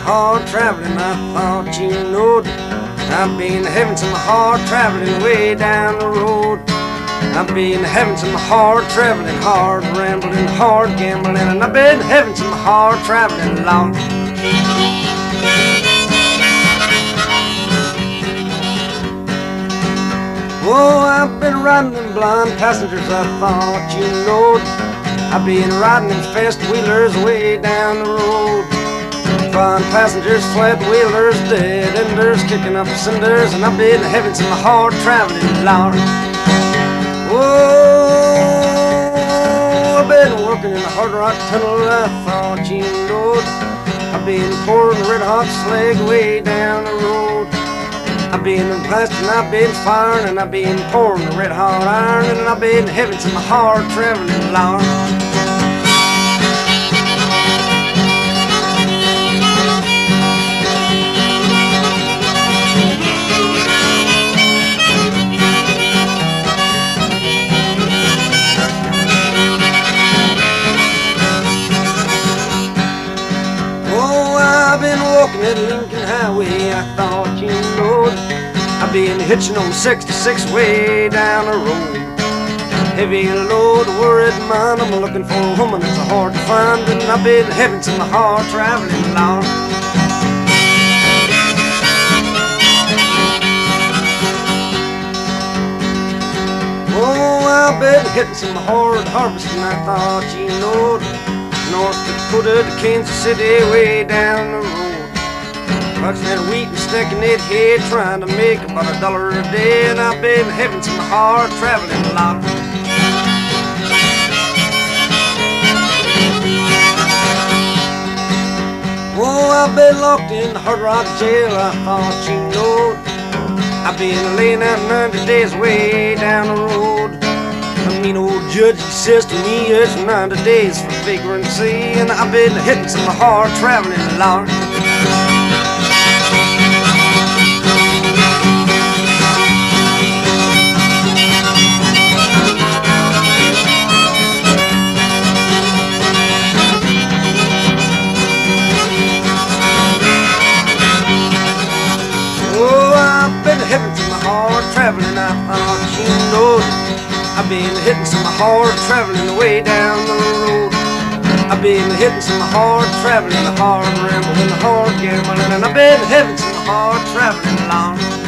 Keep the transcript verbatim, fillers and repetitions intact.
hard traveling, I thought you knowed. I've been having some hard traveling way down the road. I've been having some hard traveling, hard rambling, hard gambling, and I've been having some hard traveling long. Oh, I've been riding them blind passengers, I thought you knowed. I've been riding them fast wheelers way down the road. Blind passengers, flat wheelers, dead enders, kicking up cinders, and I've been having some hard traveling, Lord. Oh, I've been working in the hard rock tunnel, I thought you knowed. I've been pouring red hot slag way down the road. I've been blasting, I've been firing, and I've been pouring the red hot iron, and I've been having some hard traveling, Lord. I've been walking that Lincoln Highway, I thought you knowed. I've been hitching on sixty-six way down the road. Heavy load, worried mind, I'm looking for a woman that's hard to find, and I've been having some hard traveling, Lord. Oh, I've been hitting some hard harvesting, I thought you knowed. North Dakota to Kansas City, way down the road. Clutching that wheat and sticking it here, trying to make about a dollar a day, and I've been having some hard traveling, Lord. Oh, I've been locked in the Hard Rock jail, I thought you knowed. I've been laying out ninety days way down the road. A mean old judge, he says to me it's ninety days for vagrancy, and I've been hitting some hard traveling, Lord. Oh, I've been hitting some hard traveling, I thought you knowed. I've been hitting some hard traveling way down the road. I've been hitting some hard traveling, hard rambling, hard gambling, and I've been having some hard traveling along.